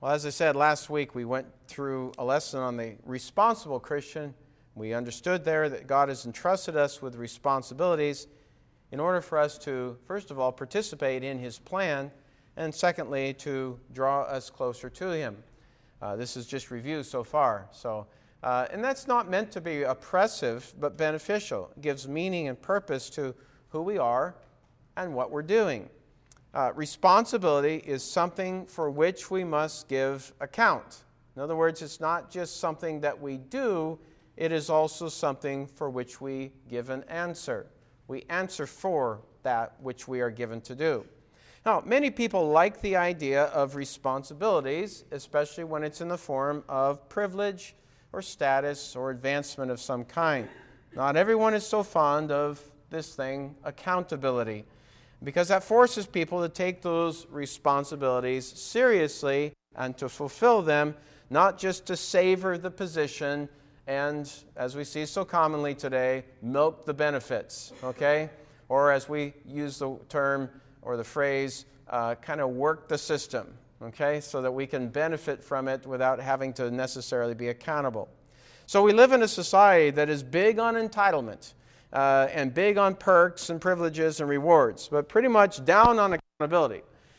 Well, as I said last week, we went through a lesson on the responsible Christian. We understood there that God has entrusted us with responsibilities in order for us to, first of all, participate in His plan, and secondly, to draw us closer to Him. This is just review so far. And that's not meant to be oppressive, but beneficial. It gives meaning and purpose to who we are and what we're doing. Responsibility is something for which we must give account. In other words, it's not just something that we do, it is also something for which we give an answer. We answer for that which we are given to do. Now, many people like the idea of responsibilities, especially when it's in the form of privilege or status or advancement of some kind. Not everyone is so fond of this thing, accountability, because that forces people to take those responsibilities seriously and to fulfill them, not just to savor the position and, as we see so commonly today, milk the benefits, okay? Or as we use the term or the phrase, kind of work the system, okay? So that we can benefit from it without having to necessarily be accountable. So we live in a society that is big on entitlement and big on perks and privileges and rewards, but pretty much down on accountability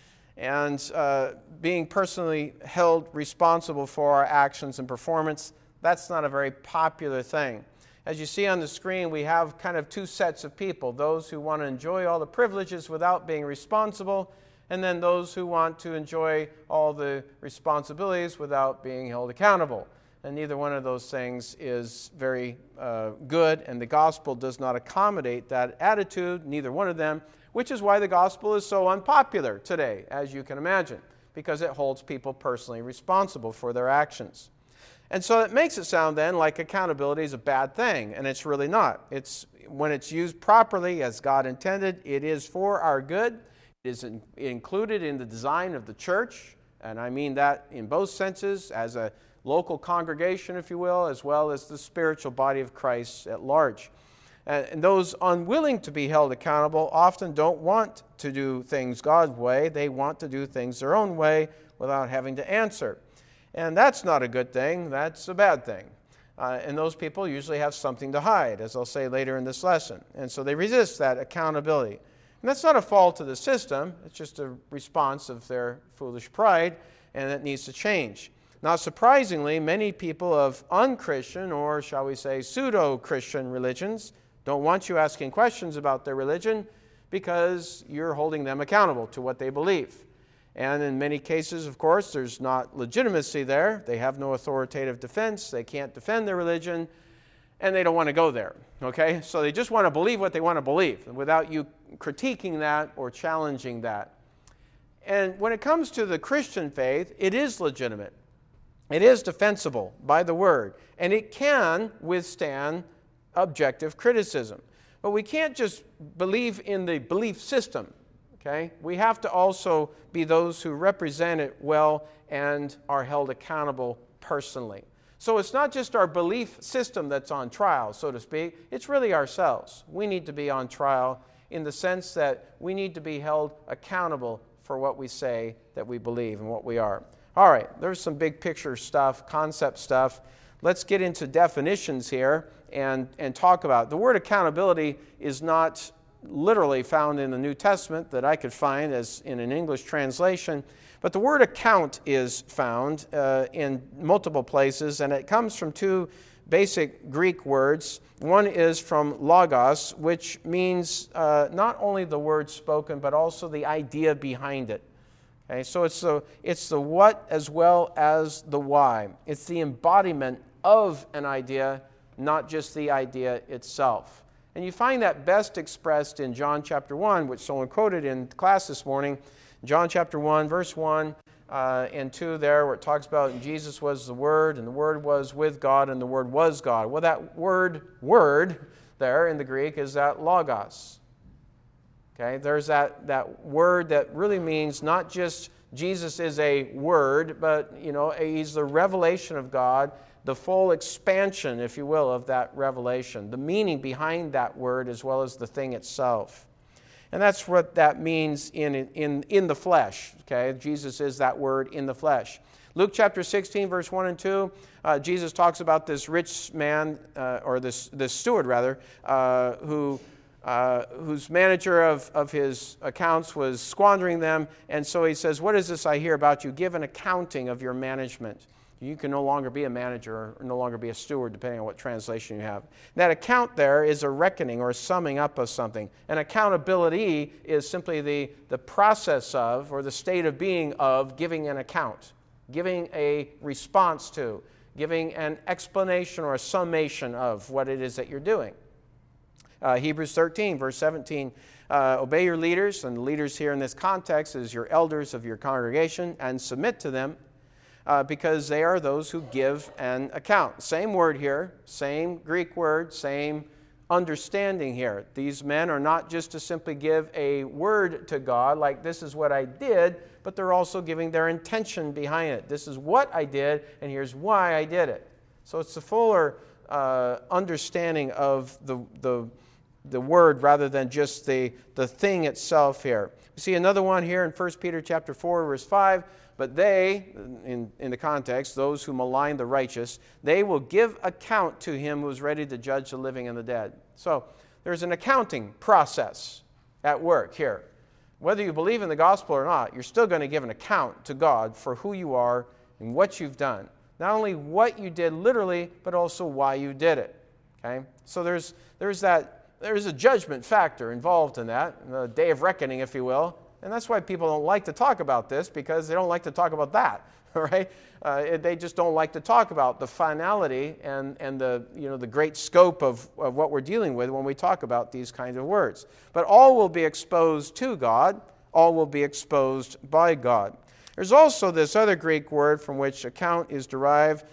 and being personally held responsible for our actions and performance. That's not a very popular thing. As you see on the screen, we have kind of two sets of people, those who want to enjoy all the privileges without being responsible, and then those who want to enjoy all the responsibilities without being held accountable. And neither one of those things is very good, and the gospel does not accommodate that attitude, neither one of them, which is why the gospel is so unpopular today, as you can imagine, because it holds people personally responsible for their actions. And so it makes it sound then like accountability is a bad thing, and it's really not. When it's used properly as God intended, it is for our good. It is included in the design of the church, and I mean that in both senses, as a local congregation, if you will, as well as the spiritual body of Christ at large. And those unwilling to be held accountable often don't want to do things God's way. They want to do things their own way without having to answer. And that's not a good thing. That's a bad thing. And those people usually have something to hide, as I'll say later in this lesson. And so they resist that accountability. And that's not a fault of the system. It's just a response of their foolish pride, and it needs to change. Not surprisingly, many people of unchristian, or shall we say pseudo-Christian religions, don't want you asking questions about their religion because you're holding them accountable to what they believe. And in many cases, of course, there's not legitimacy there. They have no authoritative defense. They can't defend their religion, and they don't want to go there. Okay? So they just want to believe what they want to believe without you critiquing that or challenging that. And when it comes to the Christian faith, it is legitimate. It is defensible by the Word, and it can withstand objective criticism. But we can't just believe in the belief system. Okay? We have to also be those who represent it well and are held accountable personally. So it's not just our belief system that's on trial, so to speak. It's really ourselves. We need to be on trial in the sense that we need to be held accountable for what we say that we believe and what we are. All right, there's some big picture stuff, concept stuff. Let's get into definitions here and talk about it. The word accountability is not literally found in the New Testament that I could find as in an English translation, but the word account is found in multiple places, and it comes from two basic Greek words. One is from logos, which means not only the word spoken, but also the idea behind it. Okay, so it's the what as well as the why. It's the embodiment of an idea, not just the idea itself. And you find that best expressed in John chapter 1, which someone quoted in class this morning. John chapter 1, verse 1 and 2 there, where it talks about Jesus was the Word, and the Word was with God, and the Word was God. Well, that word there in the Greek is that logos. Okay, there's that word that really means not just Jesus is a word, but he's the revelation of God, the full expansion, if you will, of that revelation, the meaning behind that word as well as the thing itself. And that's what that means in the flesh. Okay? Jesus is that word in the flesh. Luke chapter 16, verse 1 and 2, Jesus talks about this rich man, or this steward rather, whose manager of his accounts was squandering them. And so he says, "What is this I hear about you? Give an accounting of your management." You can no longer be a manager or no longer be a steward, depending on what translation you have. That account there is a reckoning or a summing up of something. And accountability is simply the process of, or the state of being of, giving an account, giving a response to, giving an explanation or a summation of what it is that you're doing. Hebrews 13, verse 17, obey your leaders, and the leaders here in this context is your elders of your congregation, and submit to them, because they are those who give an account. Same word here, same Greek word, same understanding here. These men are not just to simply give a word to God, like this is what I did, but they're also giving their intention behind it. This is what I did, and here's why I did it. So it's the fuller understanding of the word rather than just the thing itself here. We see another one here in 1 Peter chapter 4, verse 5. But they, in the context, those who malign the righteous, they will give account to him who is ready to judge the living and the dead. So there's an accounting process at work here. Whether you believe in the gospel or not, you're still going to give an account to God for who you are and what you've done. Not only what you did literally, but also why you did it. Okay? So there's a judgment factor involved in that, the day of reckoning, if you will. And that's why people don't like to talk about this, because they don't like to talk about that, right? They just don't like to talk about the finality and the great scope of what we're dealing with when we talk about these kinds of words. But all will be exposed to God. All will be exposed by God. There's also this other Greek word from which account is derived,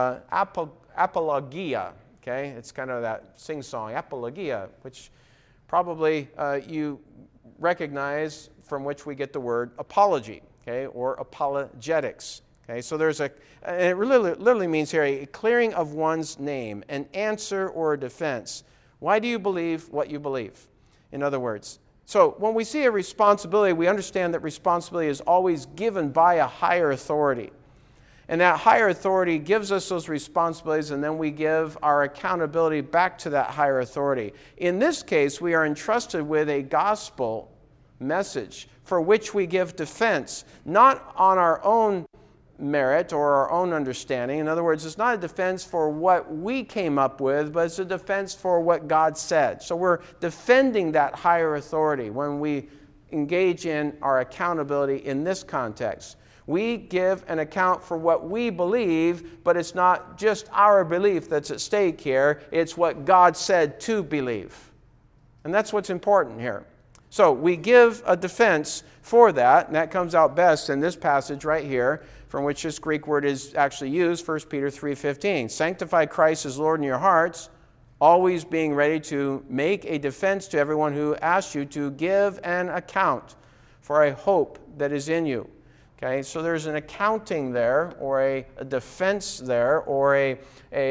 apologia. Okay, it's kind of that sing-song, apologia, which probably you recognize, from which we get the word apology, okay, or apologetics. Okay, so and it literally means here a clearing of one's name, an answer or a defense. Why do you believe what you believe? In other words, so when we see a responsibility, we understand that responsibility is always given by a higher authority. And that higher authority gives us those responsibilities, and then we give our accountability back to that higher authority. In this case, we are entrusted with a gospel message for which we give defense, not on our own merit or our own understanding. In other words, it's not a defense for what we came up with, but it's a defense for what God said. So we're defending that higher authority when we engage in our accountability in this context. We give an account for what we believe, but it's not just our belief that's at stake here. It's what God said to believe. And that's what's important here. So we give a defense for that, and that comes out best in this passage right here, from which this Greek word is actually used, 1 Peter 3:15. Sanctify Christ as Lord in your hearts, always being ready to make a defense to everyone who asks you to give an account for a hope that is in you. Okay, so there's an accounting there, or a defense there, or a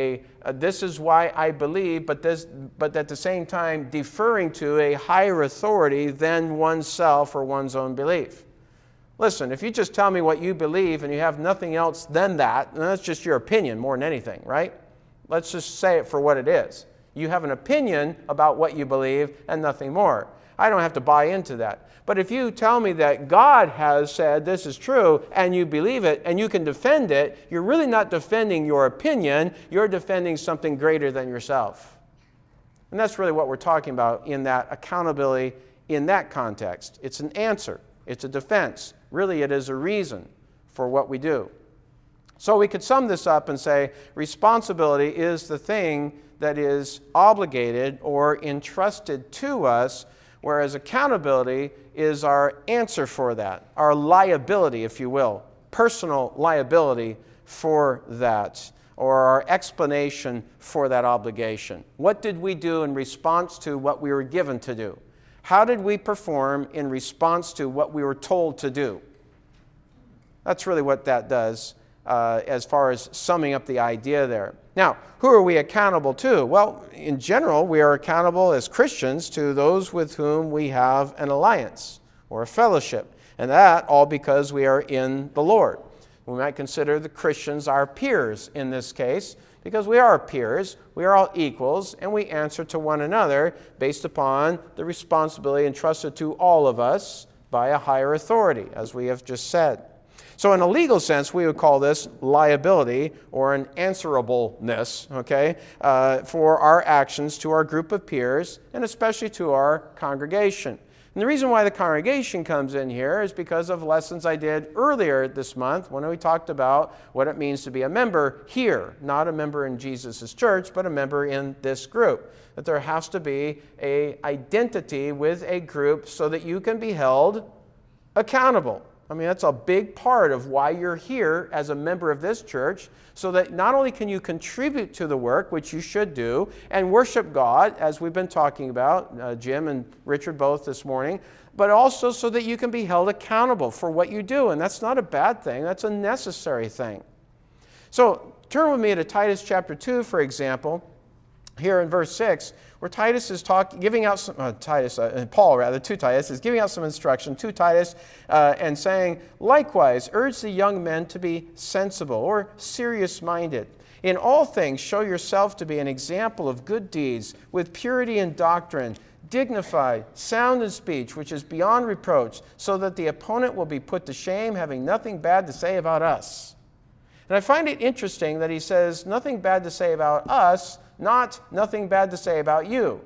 this is why I believe, but at the same time deferring to a higher authority than oneself or one's own belief. Listen, if you just tell me what you believe and you have nothing else than that, then that's just your opinion more than anything, right? Let's just say it for what it is. You have an opinion about what you believe and nothing more. I don't have to buy into that. But if you tell me that God has said this is true and you believe it and you can defend it, you're really not defending your opinion, you're defending something greater than yourself. And that's really what we're talking about in that accountability in that context. It's an answer. It's a defense. Really, it is a reason for what we do. So we could sum this up and say responsibility is the thing that is obligated or entrusted to us, whereas accountability is our answer for that, our liability, if you will, personal liability for that, or our explanation for that obligation. What did we do in response to what we were given to do? How did we perform in response to what we were told to do? That's really what that does as far as summing up the idea there. Now, who are we accountable to? Well, in general, we are accountable as Christians to those with whom we have an alliance or a fellowship, and that all because we are in the Lord. We might consider the Christians our peers in this case, because we are peers, we are all equals, and we answer to one another based upon the responsibility entrusted to all of us by a higher authority, as we have just said. So in a legal sense, we would call this liability or an answerableness, for our actions to our group of peers and especially to our congregation. And the reason why the congregation comes in here is because of lessons I did earlier this month when we talked about what it means to be a member here, not a member in Jesus' church, but a member in this group. That there has to be an identity with a group so that you can be held accountable. I mean, that's a big part of why you're here as a member of this church, so that not only can you contribute to the work, which you should do, and worship God, as we've been talking about, Jim and Richard both this morning, but also so that you can be held accountable for what you do. And that's not a bad thing. That's a necessary thing. So turn with me to Titus chapter 2, for example, here in verse 6, where Titus is giving out some, Paul to Titus is giving out some instruction to Titus and saying, likewise, urge the young men to be sensible or serious-minded. In all things, show yourself to be an example of good deeds, with purity in doctrine, dignified, sound in speech, which is beyond reproach, so that the opponent will be put to shame, having nothing bad to say about us. And I find it interesting that he says nothing bad to say about us, not nothing bad to say about you.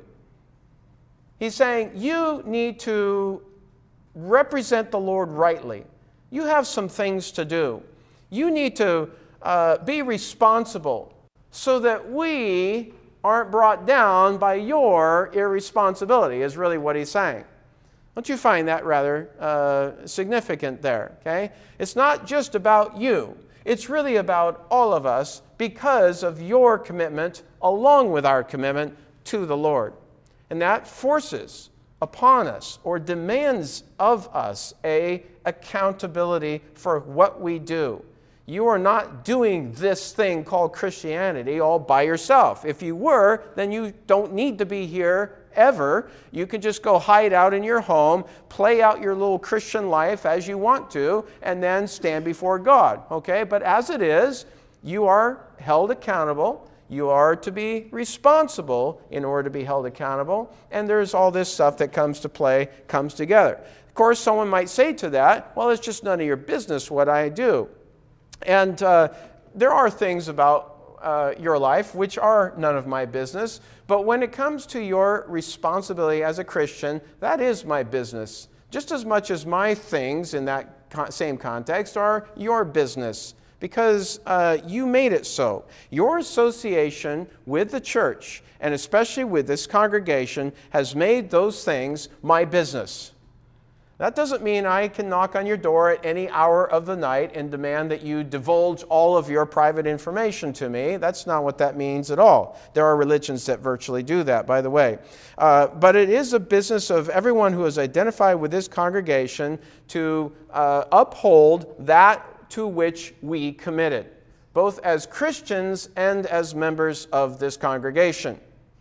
He's saying you need to represent the Lord rightly. You have some things to do. You need to be responsible so that we aren't brought down by your irresponsibility, is really what he's saying. Don't you find that rather significant there? Okay? It's not just about you. It's really about all of us because of your commitment along with our commitment to the Lord. And that forces upon us or demands of us a accountability for what we do. You are not doing this thing called Christianity all by yourself. If you were, then you don't need to be here ever. You can just go hide out in your home, play out your little Christian life as you want to, and then stand before God. Okay? But as it is, you are held accountable. You are to be responsible in order to be held accountable. And there's all this stuff that comes together. Of course, someone might say to that, well, it's just none of your business what I do. And there are things about your life which are none of my business. But when it comes to your responsibility as a Christian, that is my business. Just as much as my things in that same context are your business. Because you made it so. Your association with the church, and especially with this congregation, has made those things my business. That doesn't mean I can knock on your door at any hour of the night and demand that you divulge all of your private information to me. That's not what that means at all. There are religions that virtually do that, by the way. But it is a business of everyone who is identified with this congregation to uphold that to which we committed, both as Christians and as members of this congregation.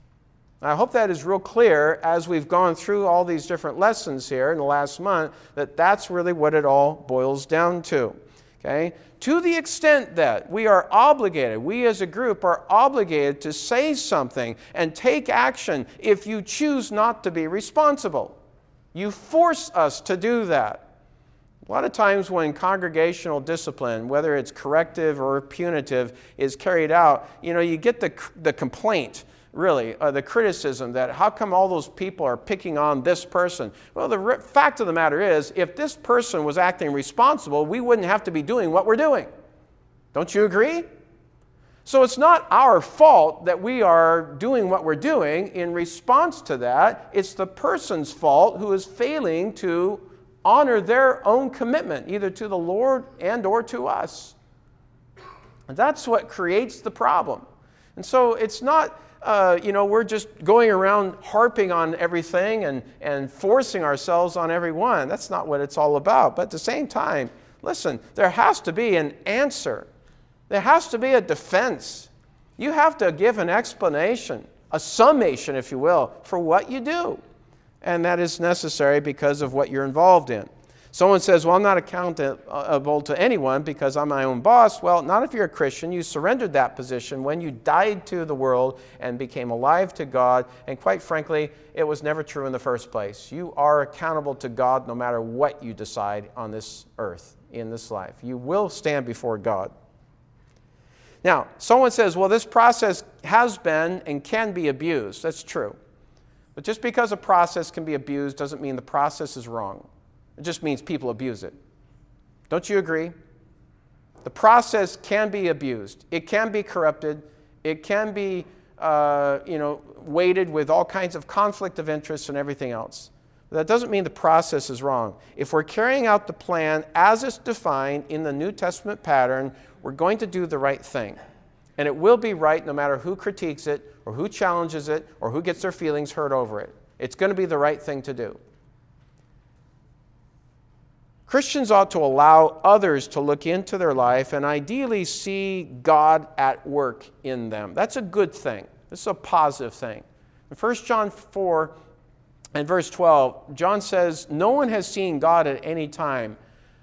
I hope that is real clear as we've gone through all these different lessons here in the last month, that that's really what it all boils down to. Okay? To the extent that we are obligated, we as a group are obligated to say something and take action if you choose not to be responsible. You force us to do that. A lot of times when congregational discipline, whether it's corrective or punitive, is carried out, you get the complaint, really, the criticism that how come all those people are picking on this person? Well, the fact of the matter is, if this person was acting responsible, we wouldn't have to be doing what we're doing. Don't you agree? So it's not our fault that we are doing what we're doing. In response to that, it's the person's fault who is failing to honor their own commitment, either to the Lord and or to us. And that's what creates the problem. And so it's not, we're just going around harping on everything and forcing ourselves on everyone. That's not what it's all about. But at the same time, listen, there has to be an answer. There has to be a defense. You have to give an explanation, a summation, if you will, for what you do. And that is necessary because of what you're involved in. Someone says, well, I'm not accountable to anyone because I'm my own boss. Well, not if you're a Christian. You surrendered that position when you died to the world and became alive to God. And quite frankly, it was never true in the first place. You are accountable to God no matter what you decide on this earth, in this life. You will stand before God. Now, someone says, well, this process has been and can be abused. That's true. But just because a process can be abused doesn't mean the process is wrong. It just means people abuse it. Don't you agree? The process can be abused. It can be corrupted. It can be, weighted with all kinds of conflict of interest and everything else. But that doesn't mean the process is wrong. If we're carrying out the plan as it's defined in the New Testament pattern, we're going to do the right thing. And it will be right no matter who critiques it or who challenges it or who gets their feelings hurt over it. It's going to be the right thing to do. Christians ought to allow others to look into their life and ideally see God at work in them. That's a good thing. This is a positive thing. In 1 John 4 and verse 12, John says, no one has seen God at any time.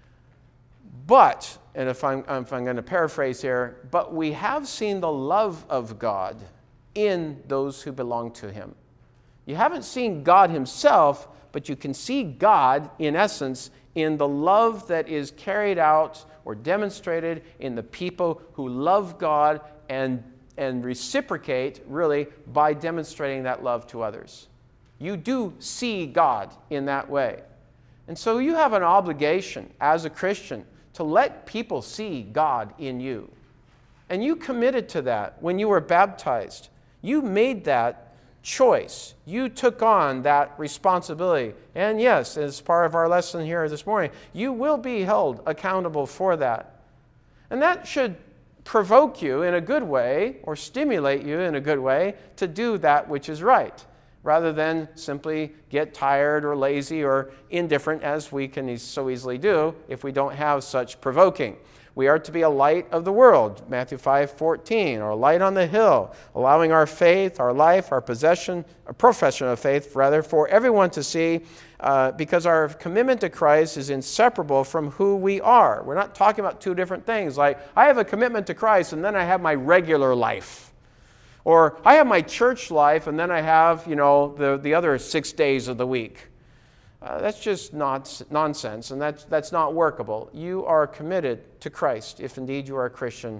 But, and if I'm going to paraphrase here, but we have seen the love of God in those who belong to Him. You haven't seen God Himself, but you can see God, in essence, in the love that is carried out or demonstrated in the people who love God and reciprocate, really, by demonstrating that love to others. You do see God in that way. And so you have an obligation as a Christian to let people see God in you. And you committed to that when you were baptized. You made that choice. You took on that responsibility. And yes, as part of our lesson here this morning, you will be held accountable for that. And that should provoke you in a good way or stimulate you in a good way to do that which is right, rather than simply get tired or lazy or indifferent, as we can so easily do if we don't have such provoking. We are to be a light of the world, Matthew 5:14, or a light on the hill, allowing our faith, our life, our profession of faith, rather, for everyone to see, because our commitment to Christ is inseparable from who we are. We're not talking about two different things, like I have a commitment to Christ and then I have my regular life. Or I have my church life and then I have, the other 6 days of the week. That's just nonsense, and that's not workable. You are committed to Christ, if indeed you are a Christian,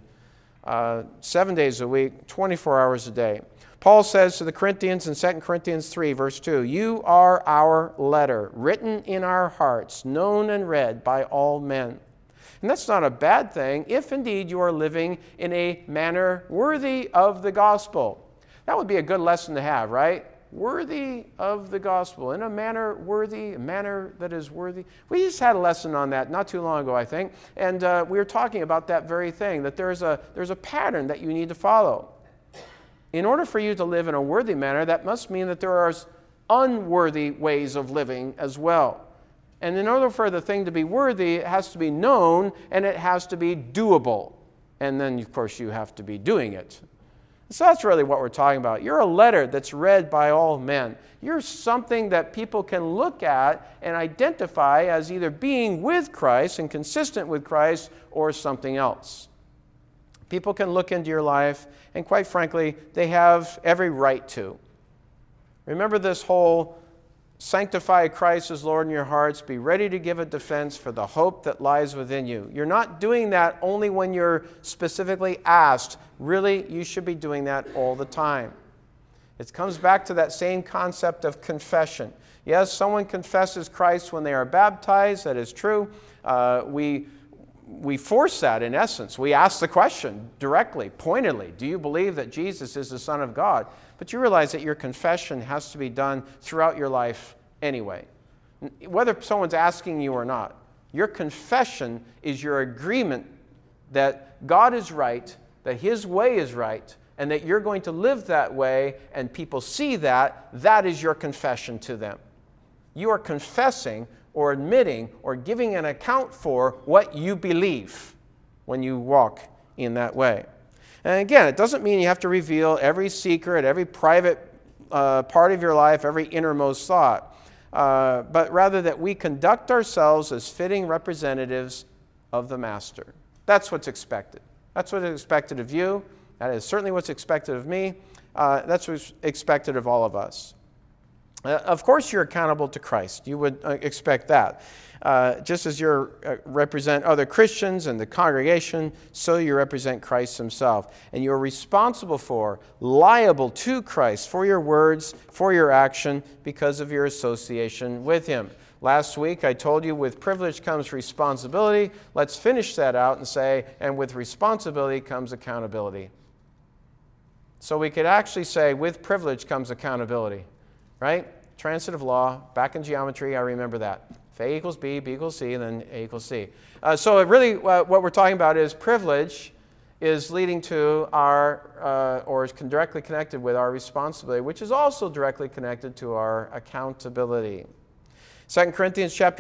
7 days a week, 24 hours a day. Paul says to the Corinthians in 2 Corinthians 3, verse 2, you are our letter, written in our hearts, known and read by all men. And that's not a bad thing, if indeed you are living in a manner worthy of the gospel. That would be a good lesson to have, right? Worthy of the gospel, in a manner worthy, a manner that is worthy. We just had a lesson on that not too long ago, I think, and we were talking about that very thing, that there's a pattern that you need to follow. In order for you to live in a worthy manner, that must mean that there are unworthy ways of living as well. And in order for the thing to be worthy, it has to be known and it has to be doable. And then, of course, you have to be doing it. So that's really what we're talking about. You're a letter that's read by all men. You're something that people can look at and identify as either being with Christ and consistent with Christ or something else. People can look into your life, and quite frankly, they have every right to. Remember this whole sanctify Christ as Lord in your hearts, be ready to give a defense for the hope that lies within you. You're not doing that only when you're specifically asked. Really, you should be doing that all the time. It comes back to that same concept of confession. Yes, someone confesses Christ when they are baptized. That is true. We force that in essence. We ask the question directly, pointedly, do you believe that Jesus is the Son of God? But you realize that your confession has to be done throughout your life anyway. Whether someone's asking you or not, your confession is your agreement that God is right, that His way is right, and that you're going to live that way, and people see that. That is your confession to them. You are confessing or admitting or giving an account for what you believe when you walk in that way. And again, it doesn't mean you have to reveal every secret, every private part of your life, every innermost thought, but rather that we conduct ourselves as fitting representatives of the Master. That's what's expected. That's what's expected of you. That is certainly what's expected of me. That's what's expected of all of us. Of course, you're accountable to Christ. You would expect that. Just as you represent other Christians and the congregation, so you represent Christ himself. And you're responsible for, liable to Christ for your words, for your action, because of your association with him. Last week I told you with privilege comes responsibility. Let's finish that out and say, and with responsibility comes accountability. So we could actually say, with privilege comes accountability, right? Transitive law, back in geometry, I remember that. If A equals B, B equals C, and then A equals C. So it really, what we're talking about is privilege is leading to our, or is directly connected with our responsibility, which is also directly connected to our accountability. 2 Corinthians chapter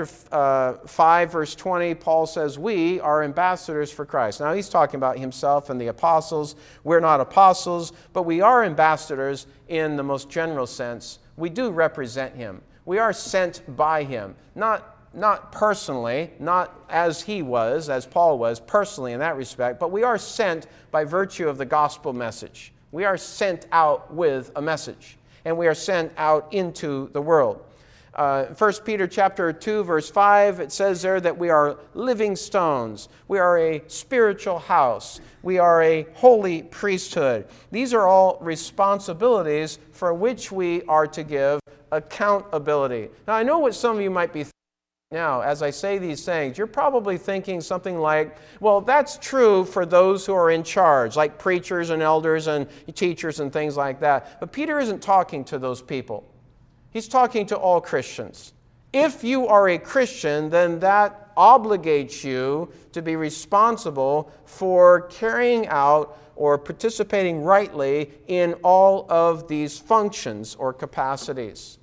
5, verse 20, Paul says, we are ambassadors for Christ. Now, he's talking about himself and the apostles. We're not apostles, but we are ambassadors in the most general sense. We do represent him. We are sent by him, not personally, not as he was, as Paul was, personally in that respect, but we are sent by virtue of the gospel message. We are sent out with a message, and we are sent out into the world. 1 Peter chapter 2, verse 5, it says there that we are living stones. We are a spiritual house. We are a holy priesthood. These are all responsibilities for which we are to give accountability. Now, I know what some of you might be thinking now as I say these things. You're probably thinking something like, well, that's true for those who are in charge, like preachers and elders and teachers and things like that. But Peter isn't talking to those people. He's talking to all Christians. If you are a Christian, then that obligates you to be responsible for carrying out or participating rightly in all of these functions or capacities.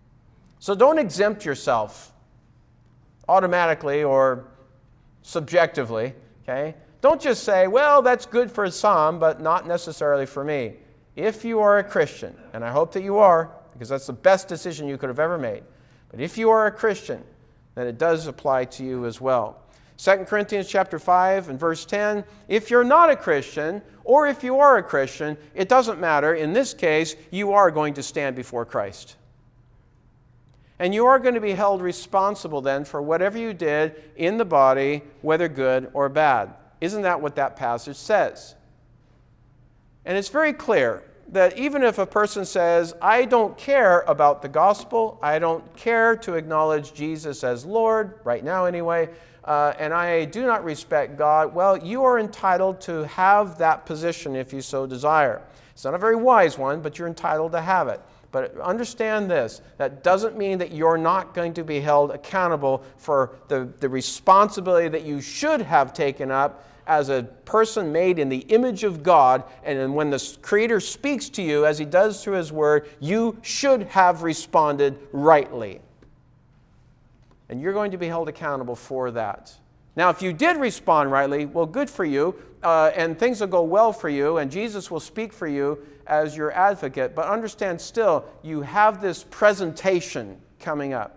So don't exempt yourself automatically or subjectively, okay? Don't just say, well, that's good for some, but not necessarily for me. If you are a Christian, and I hope that you are, because that's the best decision you could have ever made. But if you are a Christian, then it does apply to you as well. 2 Corinthians chapter 5 and verse 10, if you're not a Christian, or if you are a Christian, it doesn't matter. In this case, you are going to stand before Christ. And you are going to be held responsible then for whatever you did in the body, whether good or bad. Isn't that what that passage says? And it's very clear that even if a person says, I don't care about the gospel, I don't care to acknowledge Jesus as Lord, right now anyway, and I do not respect God, well, you are entitled to have that position if you so desire. It's not a very wise one, but you're entitled to have it. But understand this, that doesn't mean that you're not going to be held accountable for the responsibility that you should have taken up as a person made in the image of God, and when the Creator speaks to you, as he does through his word, you should have responded rightly. And you're going to be held accountable for that. Now, if you did respond rightly, well, good for you, and things will go well for you, and Jesus will speak for you as your advocate. But understand still, you have this presentation coming up.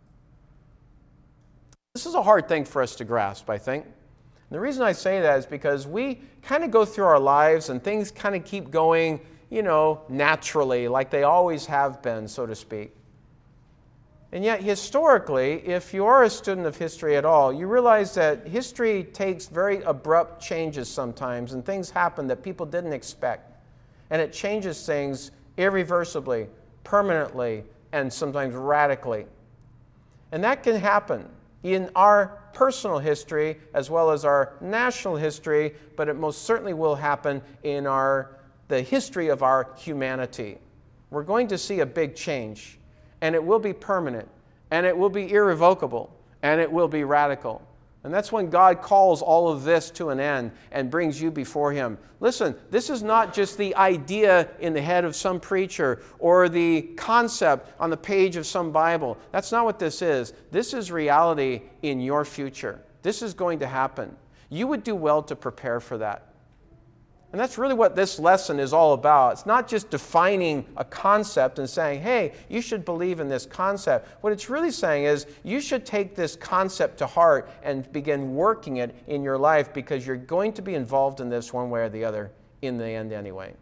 This is a hard thing for us to grasp, I think. And the reason I say that is because we kind of go through our lives and things kind of keep going, naturally, like they always have been, so to speak. And yet, historically, if you are a student of history at all, you realize that history takes very abrupt changes sometimes, and things happen that people didn't expect. And it changes things irreversibly, permanently, and sometimes radically. And that can happen in our personal history as well as our national history, but it most certainly will happen in the history of our humanity. We're going to see a big change, and it will be permanent, and it will be irrevocable, and it will be radical. And that's when God calls all of this to an end and brings you before him. Listen, this is not just the idea in the head of some preacher or the concept on the page of some Bible. That's not what this is. This is reality in your future. This is going to happen. You would do well to prepare for that. And that's really what this lesson is all about. It's not just defining a concept and saying, hey, you should believe in this concept. What it's really saying is you should take this concept to heart and begin working it in your life, because you're going to be involved in this one way or the other in the end anyway.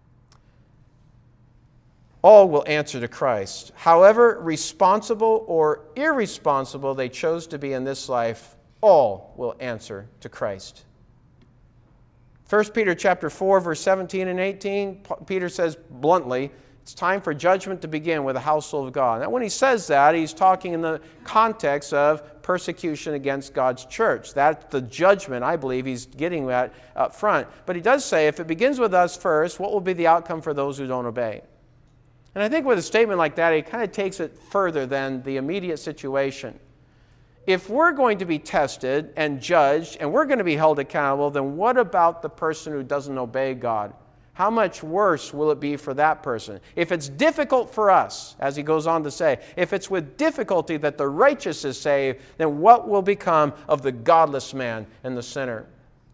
All will answer to Christ. However responsible or irresponsible they chose to be in this life, all will answer to Christ. 1 Peter chapter 4, verse 17 and 18, Peter says bluntly, it's time for judgment to begin with the household of God. Now, when he says that, he's talking in the context of persecution against God's church. That's the judgment, I believe, he's getting at up front. But he does say, if it begins with us first, what will be the outcome for those who don't obey? And I think with a statement like that, he kind of takes it further than the immediate situation. If we're going to be tested and judged and we're going to be held accountable, then what about the person who doesn't obey God? How much worse will it be for that person? If it's difficult for us, as he goes on to say, if it's with difficulty that the righteous is saved, then what will become of the godless man and the sinner?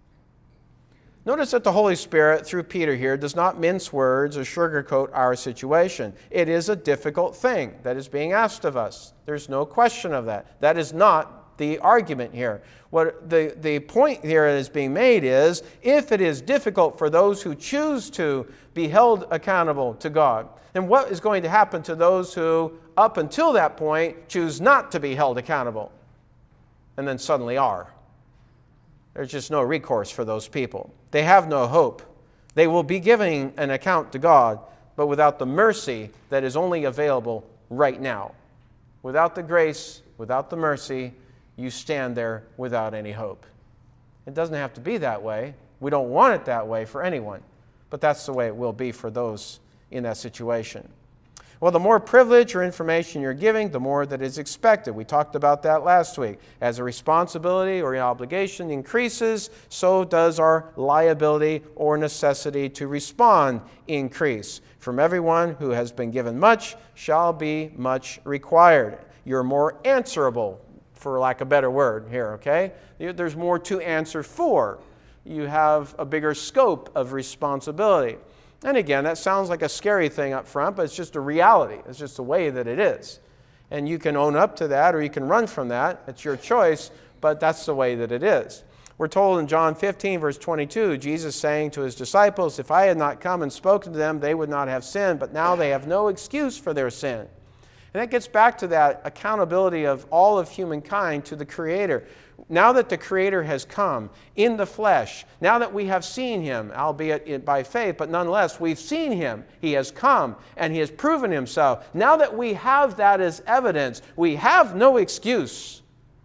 Notice that the Holy Spirit, through Peter here, does not mince words or sugarcoat our situation. It is a difficult thing that is being asked of us. There's no question of that. That is not the argument here. What the point here that is being made is, if it is difficult for those who choose to be held accountable to God, then what is going to happen to those who, up until that point, choose not to be held accountable, and then suddenly are? There's just no recourse for those people. They have no hope. They will be giving an account to God, but without the mercy that is only available right now. Without the grace, without the mercy, you stand there without any hope. It doesn't have to be that way. We don't want it that way for anyone, but that's the way it will be for those in that situation. Well, the more privilege or information you're giving, the more that is expected. We talked about that last week. As a responsibility or obligation increases, so does our liability or necessity to respond increase. From everyone who has been given much shall be much required. You're more answerable, for lack of a better word here, okay? There's more to answer for. You have a bigger scope of responsibility. And again, that sounds like a scary thing up front, but it's just a reality. It's just the way that it is. And you can own up to that or you can run from that. It's your choice, but that's the way that it is. We're told in John 15, verse 22, Jesus saying to his disciples, if I had not come and spoken to them, they would not have sinned, but now they have no excuse for their sin. And that gets back to that accountability of all of humankind to the Creator. Now that the Creator has come in the flesh, now that we have seen Him, albeit by faith, but nonetheless, we've seen Him. He has come and He has proven Himself. Now that we have that as evidence, we have no excuse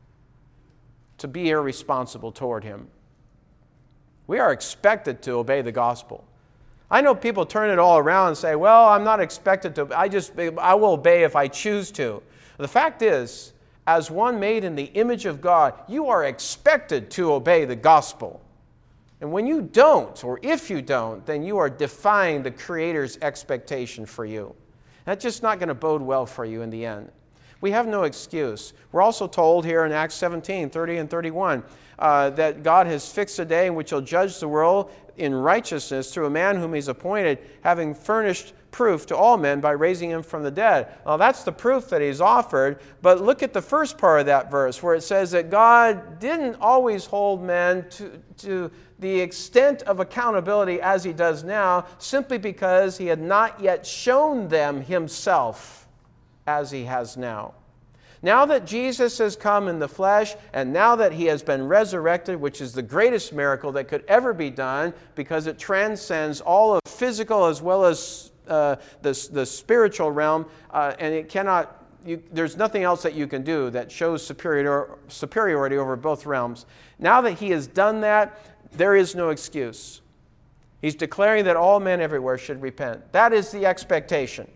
to be irresponsible toward Him. We are expected to obey the gospel. I know people turn it all around and say, well, I'm not expected to. I will obey if I choose to. The fact is, as one made in the image of God, you are expected to obey the gospel. And when you don't, or if you don't, then you are defying the Creator's expectation for you. That's just not going to bode well for you in the end. We have no excuse. We're also told here in Acts 17, 30 and 31, that God has fixed a day in which He'll judge the world in righteousness through a man whom He's appointed, having furnished proof to all men by raising Him from the dead. Well, that's the proof that He's offered, but look at the first part of that verse where it says that God didn't always hold men to the extent of accountability as He does now, simply because He had not yet shown them Himself as He has now. Now that Jesus has come in the flesh, and now that He has been resurrected, which is the greatest miracle that could ever be done, because it transcends all of physical as well as the spiritual realm, and it cannot. There's nothing else that you can do that shows superiority over both realms. Now that He has done that, there is no excuse. He's declaring that all men everywhere should repent. That is the expectation.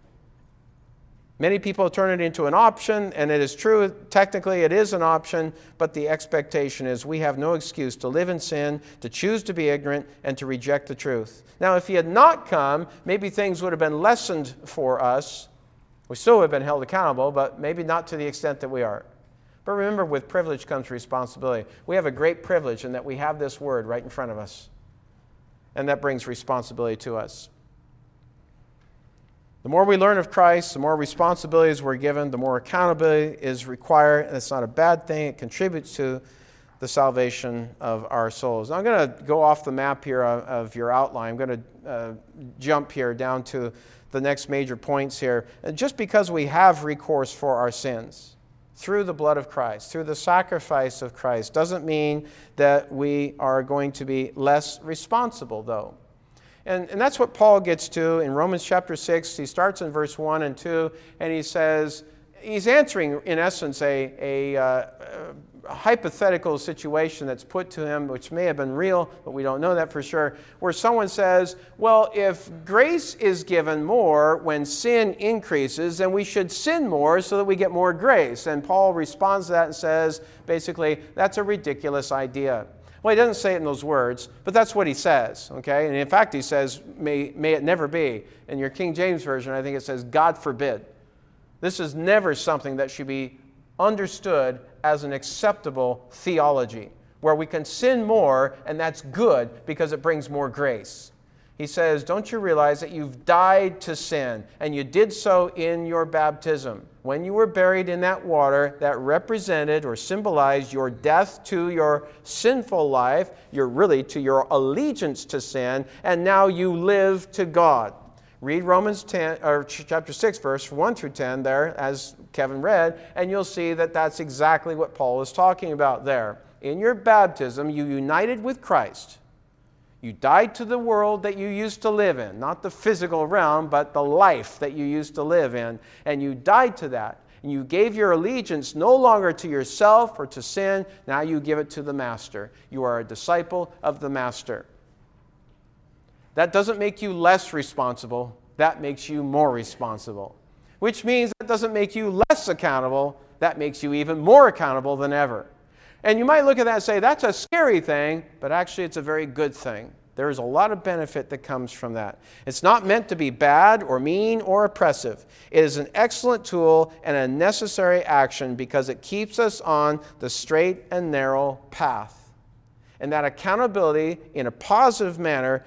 Many people turn it into an option, and it is true, technically it is an option, but the expectation is we have no excuse to live in sin, to choose to be ignorant, and to reject the truth. Now, if He had not come, maybe things would have been lessened for us. We still would have been held accountable, but maybe not to the extent that we are. But remember, with privilege comes responsibility. We have a great privilege in that we have this Word right in front of us. And that brings responsibility to us. The more we learn of Christ, the more responsibilities we're given, the more accountability is required, and it's not a bad thing. It contributes to the salvation of our souls. Now, I'm going to go off the map here of your outline. I'm going to jump here down to the next major points here. And just because we have recourse for our sins through the blood of Christ, through the sacrifice of Christ, doesn't mean that we are going to be less responsible, though. And that's what Paul gets to in Romans chapter 6. He starts in verse 1 and 2, and he says, he's answering, in essence, a hypothetical situation that's put to him, which may have been real, but we don't know that for sure, where someone says, well, if grace is given more when sin increases, then we should sin more so that we get more grace. And Paul responds to that and says, basically, that's a ridiculous idea. Well, he doesn't say it in those words, but that's what he says, okay? And in fact, he says, may it never be. In your King James Version, I think it says, God forbid. This is never something that should be understood as an acceptable theology, where we can sin more, and that's good because it brings more grace. He says, don't you realize that you've died to sin, and you did so in your baptism? When you were buried in that water, that represented or symbolized your death to your sinful life, to your allegiance to sin, and now you live to God. Read Romans 10, or chapter 6, verse 1 through 10 there, as Kevin read, and you'll see that that's exactly what Paul is talking about there. In your baptism, you united with Christ. You died to the world that you used to live in, not the physical realm, but the life that you used to live in, and you died to that. And you gave your allegiance no longer to yourself or to sin, now you give it to the Master. You are a disciple of the Master. That doesn't make you less responsible, that makes you more responsible. Which means that doesn't make you less accountable, that makes you even more accountable than ever. And you might look at that and say, that's a scary thing, but actually it's a very good thing. There is a lot of benefit that comes from that. It's not meant to be bad or mean or oppressive. It is an excellent tool and a necessary action because it keeps us on the straight and narrow path. And that accountability in a positive manner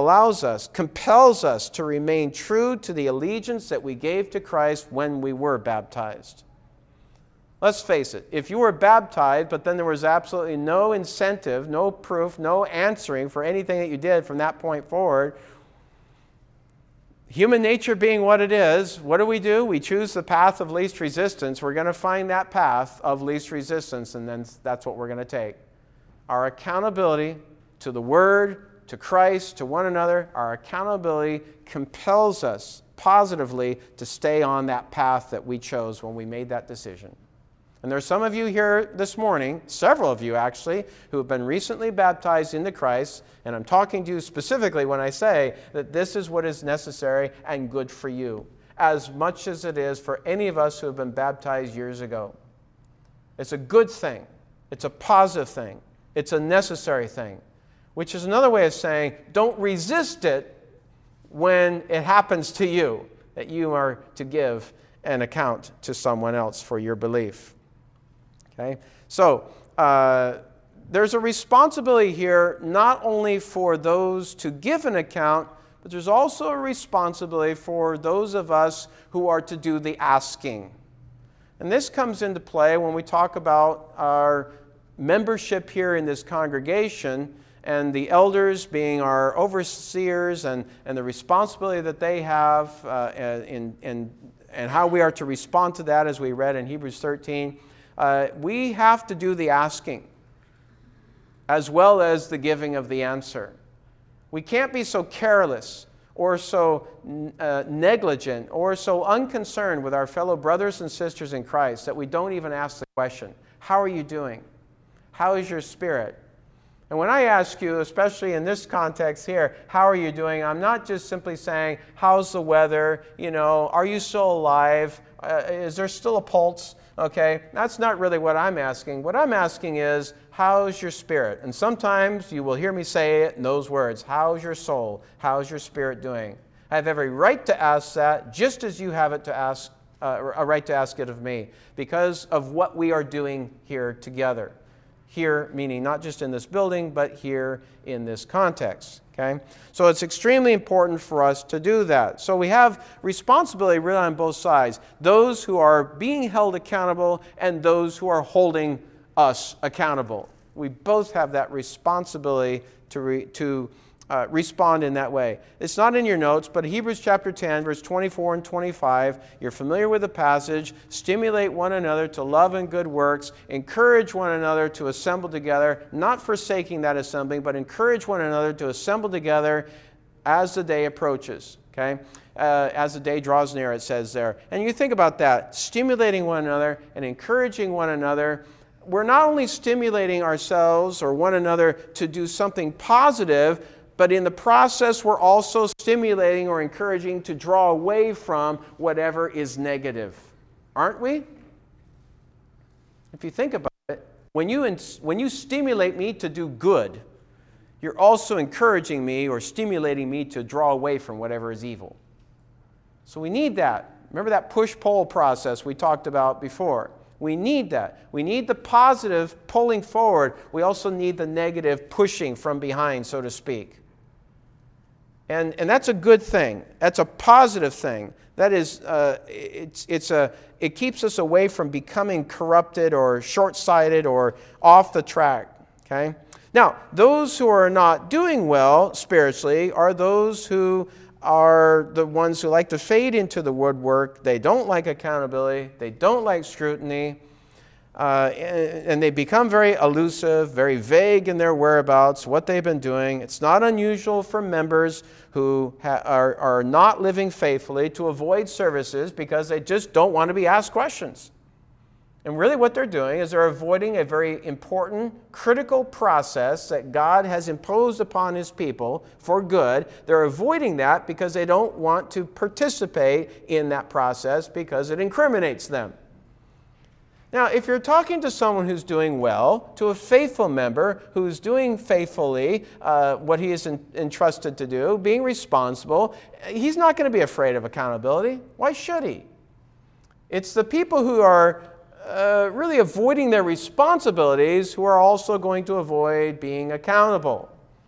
compels us to remain true to the allegiance that we gave to Christ when we were baptized. Let's face it, if you were baptized, but then there was absolutely no incentive, no proof, no answering for anything that you did from that point forward, human nature being what it is, what do? We choose the path of least resistance. We're going to find that path of least resistance, and then that's what we're going to take. Our accountability to the Word, to Christ, to one another, our accountability compels us positively to stay on that path that we chose when we made that decision. And there's some of you here this morning, several of you actually, who have been recently baptized into Christ, and I'm talking to you specifically when I say that this is what is necessary and good for you, as much as it is for any of us who have been baptized years ago. It's a good thing. It's a positive thing. It's a necessary thing, which is another way of saying don't resist it when it happens to you, that you are to give an account to someone else for your belief. Okay? So, there's a responsibility here not only for those to give an account, but there's also a responsibility for those of us who are to do the asking. And this comes into play when we talk about our membership here in this congregation and the elders being our overseers and the responsibility that they have and how we are to respond to that as we read in Hebrews 13. We have to do the asking as well as the giving of the answer. We can't be so careless or so negligent or so unconcerned with our fellow brothers and sisters in Christ that we don't even ask the question, how are you doing? How is your spirit? And when I ask you, especially in this context here, how are you doing? I'm not just simply saying, how's the weather? Are you still alive? Is there still a pulse? Okay, that's not really what I'm asking. What I'm asking is, how's your spirit? And sometimes you will hear me say it in those words, how's your soul? How's your spirit doing? I have every right to ask that, just as you have it to ask, a right to ask it of me, because of what we are doing here together. Here, meaning not just in this building, but here in this context. Okay? So it's extremely important for us to do that. So we have responsibility really on both sides. Those who are being held accountable and those who are holding us accountable. We both have that responsibility to respond in that way. It's not in your notes, but Hebrews chapter 10, verse 24 and 25, you're familiar with the passage. Stimulate one another to love and good works. Encourage one another to assemble together, not forsaking that assembling, but encourage one another to assemble together as the day approaches. Okay? As the day draws near, it says there. And you think about that, stimulating one another and encouraging one another. We're not only stimulating ourselves or one another to do something positive, but in the process, we're also stimulating or encouraging to draw away from whatever is negative. Aren't we? If you think about it, when you stimulate me to do good, you're also encouraging me or stimulating me to draw away from whatever is evil. So we need that. Remember that push-pull process we talked about before. We need that. We need the positive pulling forward. We also need the negative pushing from behind, so to speak. And that's a good thing. That's a positive thing. That is, it keeps us away from becoming corrupted or short-sighted or off the track. Okay? Now, those who are not doing well spiritually are those who are the ones who like to fade into the woodwork. They don't like accountability. They don't like scrutiny. And they become very elusive, very vague in their whereabouts, what they've been doing. It's not unusual for members who are not living faithfully to avoid services because they just don't want to be asked questions. And really what they're doing is they're avoiding a very important, critical process that God has imposed upon His people for good. They're avoiding that because they don't want to participate in that process because it incriminates them. Now, if you're talking to someone who's doing well, to a faithful member who's doing faithfully what he is entrusted to do, being responsible, he's not going to be afraid of accountability. Why should he? It's the people who are really avoiding their responsibilities who are also going to avoid being accountable.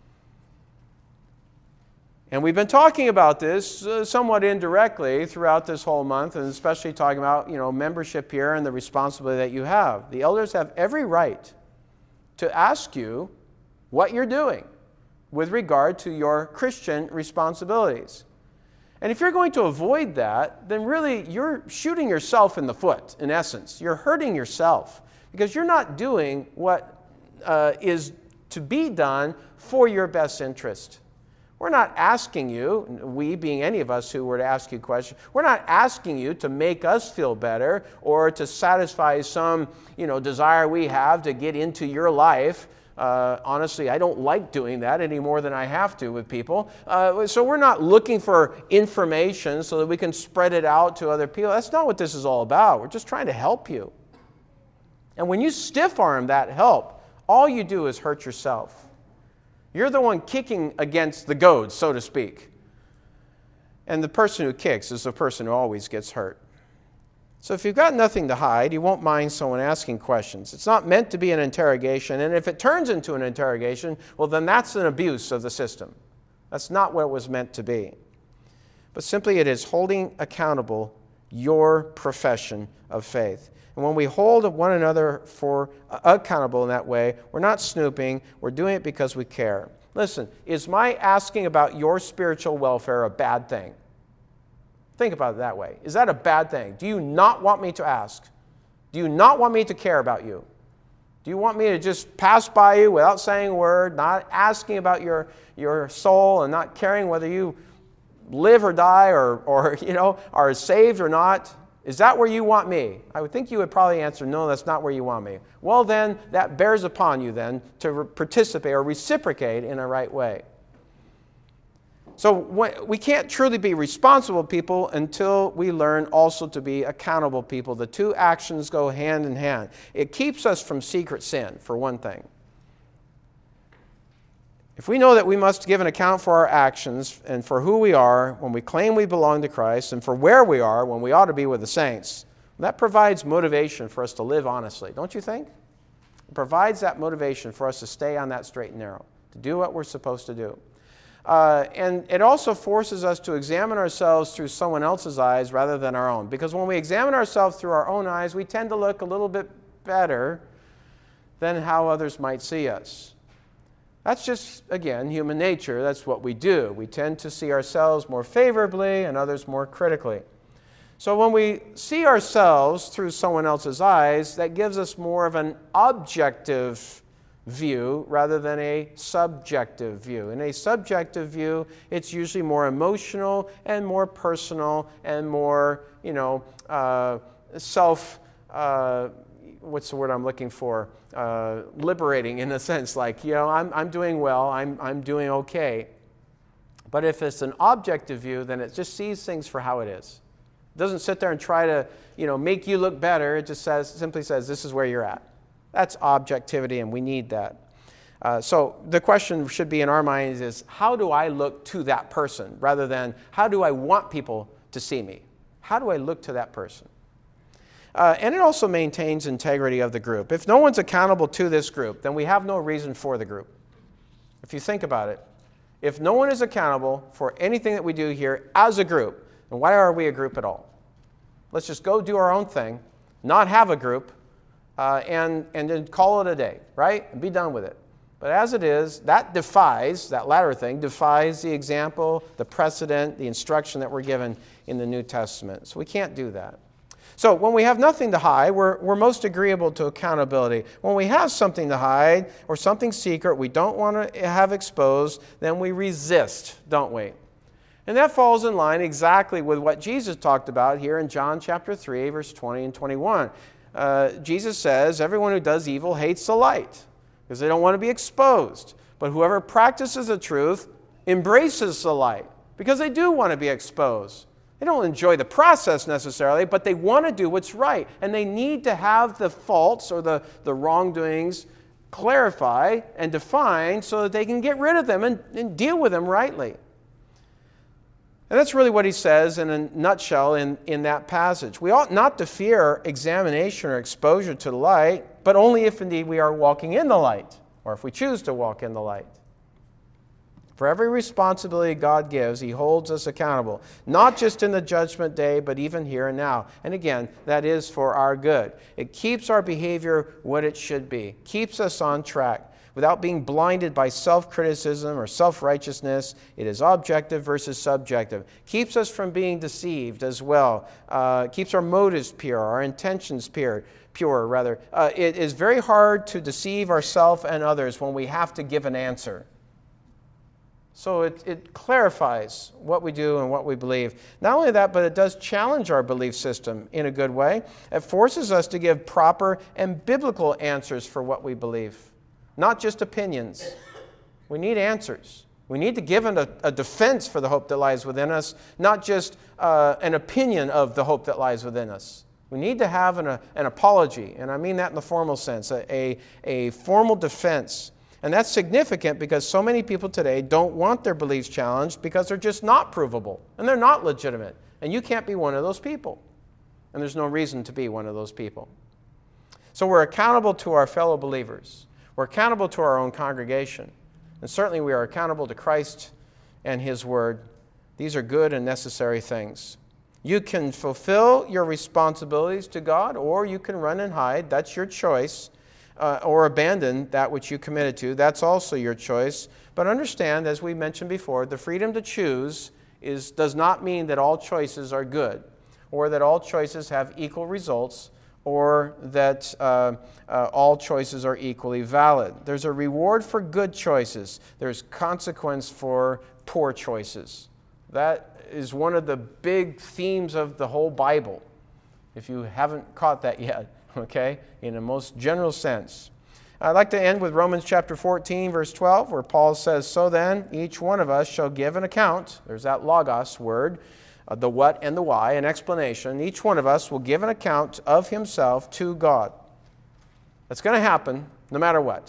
And we've been talking about this somewhat indirectly throughout this whole month, and especially talking about, membership here and the responsibility that you have. The elders have every right to ask you what you're doing with regard to your Christian responsibilities. And if you're going to avoid that, then really you're shooting yourself in the foot, in essence. You're hurting yourself because you're not doing what is to be done for your best interest. We're not asking you, we being any of us who were to ask you questions, we're not asking you to make us feel better or to satisfy some, desire we have to get into your life. Honestly, I don't like doing that any more than I have to with people. So we're not looking for information so that we can spread it out to other people. That's not what this is all about. We're just trying to help you. And when you stiff-arm that help, all you do is hurt yourself. You're the one kicking against the goads, so to speak. And the person who kicks is the person who always gets hurt. So if you've got nothing to hide, you won't mind someone asking questions. It's not meant to be an interrogation, and if it turns into an interrogation, well, then that's an abuse of the system. That's not what it was meant to be. But simply it is holding accountable your profession of faith. And when we hold one another for accountable in that way, we're not snooping, we're doing it because we care. Listen, is my asking about your spiritual welfare a bad thing? Think about it that way. Is that a bad thing? Do you not want me to ask? Do you not want me to care about you? Do you want me to just pass by you without saying a word, not asking about your soul and not caring whether you live or die or are saved or not? Is that where you want me? I would think you would probably answer, no, that's not where you want me. Well, then, that bears upon you then to participate or reciprocate in a right way. So we can't truly be responsible people until we learn also to be accountable people. The two actions go hand in hand. It keeps us from secret sin, for one thing. If we know that we must give an account for our actions and for who we are when we claim we belong to Christ and for where we are when we ought to be with the saints, that provides motivation for us to live honestly, don't you think? provides that motivation for us to stay on that straight and narrow, to do what we're supposed to do. And it also forces us to examine ourselves through someone else's eyes rather than our own. Because when we examine ourselves through our own eyes, we tend to look a little bit better than how others might see us. That's just, again, human nature. That's what we do. We tend to see ourselves more favorably and others more critically. So when we see ourselves through someone else's eyes, that gives us more of an objective view rather than a subjective view. In a subjective view, it's usually more emotional and more personal and more, what's the word I'm looking for? Liberating in a sense, like, I'm doing well, I'm doing okay. But if it's an objective view, then it just sees things for how it is. It doesn't sit there and try to, make you look better. It just simply says, this is where you're at. That's objectivity, and we need that. So the question should be in our minds is, how do I look to that person, rather than how do I want people to see me? How do I look to that person? And it also maintains integrity of the group. If no one's accountable to this group, then we have no reason for the group. If you think about it, if no one is accountable for anything that we do here as a group, then why are we a group at all? Let's just go do our own thing, not have a group, and then call it a day, right? And be done with it. But as it is, that latter thing defies the example, the precedent, the instruction that we're given in the New Testament. So we can't do that. So when we have nothing to hide, we're most agreeable to accountability. When we have something to hide or something secret we don't want to have exposed, then we resist, don't we? And that falls in line exactly with what Jesus talked about here in John chapter 3, verse 20 and 21. Jesus says, everyone who does evil hates the light because they don't want to be exposed. But whoever practices the truth embraces the light because they do want to be exposed. They don't enjoy the process necessarily, but they want to do what's right. And they need to have the faults or the wrongdoings clarified and defined so that they can get rid of them and deal with them rightly. And that's really what he says in a nutshell in that passage. We ought not to fear examination or exposure to the light, but only if indeed we are walking in the light, or if we choose to walk in the light. For every responsibility God gives, he holds us accountable, not just in the judgment day, but even here and now. And again, that is for our good. It keeps our behavior what it should be, keeps us on track. Without being blinded by self-criticism or self-righteousness, it is objective versus subjective. Keeps us from being deceived as well. Keeps our motives pure, our intentions pure. It is very hard to deceive ourselves and others when we have to give an answer. So it clarifies what we do and what we believe. Not only that, but it does challenge our belief system in a good way. It forces us to give proper and biblical answers for what we believe. Not just opinions. We need answers. We need to give a defense for the hope that lies within us, not just an opinion of the hope that lies within us. We need to have an apology, and I mean that in the formal sense, a formal defense. And that's significant because so many people today don't want their beliefs challenged because they're just not provable, and they're not legitimate. And you can't be one of those people. And there's no reason to be one of those people. So we're accountable to our fellow believers. We're accountable to our own congregation. And certainly we are accountable to Christ and His Word. These are good and necessary things. You can fulfill your responsibilities to God, or you can run and hide. That's your choice. Or abandon that which you committed to. That's also your choice. But understand, as we mentioned before, the freedom to choose does not mean that all choices are good, or that all choices have equal results, or that all choices are equally valid. There's a reward for good choices. There's consequence for poor choices. That is one of the big themes of the whole Bible, if you haven't caught that yet, okay, in a most general sense. I'd like to end with Romans chapter 14, verse 12, where Paul says, "So then, each one of us shall give an account." There's that logos word, the what and the why, an explanation. Each one of us will give an account of himself to God. That's going to happen no matter what.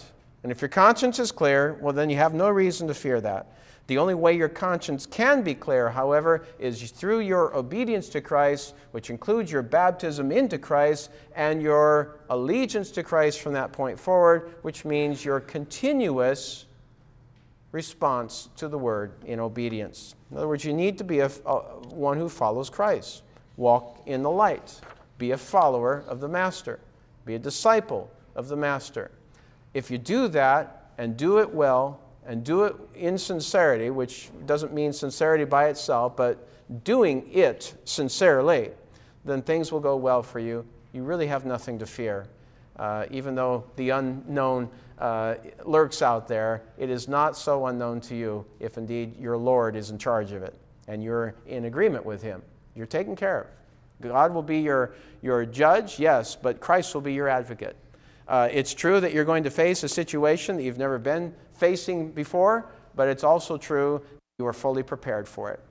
And if your conscience is clear, well, then you have no reason to fear that. The only way your conscience can be clear, however, is through your obedience to Christ, which includes your baptism into Christ and your allegiance to Christ from that point forward, which means your continuous response to the Word in obedience. In other words, you need to be one who follows Christ. Walk in the light. Be a follower of the Master. Be a disciple of the Master. If you do that and do it well, and do it in sincerity, which doesn't mean sincerity by itself, but doing it sincerely, then things will go well for you. You really have nothing to fear. Even though the unknown lurks out there, it is not so unknown to you if indeed your Lord is in charge of it and you're in agreement with Him. You're taken care of. God will be your judge, yes, but Christ will be your advocate. It's true that you're going to face a situation that you've never been facing before, but it's also true you are fully prepared for it.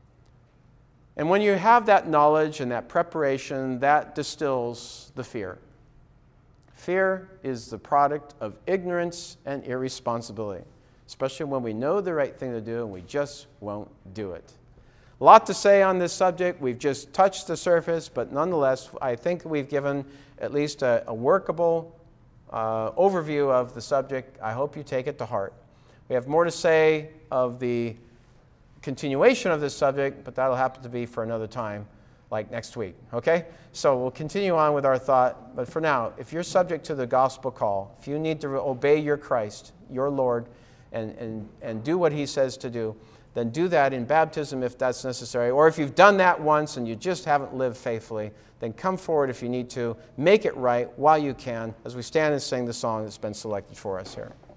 And when you have that knowledge and that preparation, that distills the fear. Fear is the product of ignorance and irresponsibility, especially when we know the right thing to do and we just won't do it. A lot to say on this subject. We've just touched the surface, but nonetheless, I think we've given at least a workable overview of the subject. I hope you take it to heart. We have more to say of the continuation of this subject, but that'll happen to be for another time, like next week. Okay? So we'll continue on with our thought. But for now, if you're subject to the gospel call, if you need to obey your Christ, your Lord, and do what He says to do, then do that in baptism if that's necessary. Or if you've done that once and you just haven't lived faithfully, then come forward if you need to. Make it right while you can as we stand and sing the song that's been selected for us here.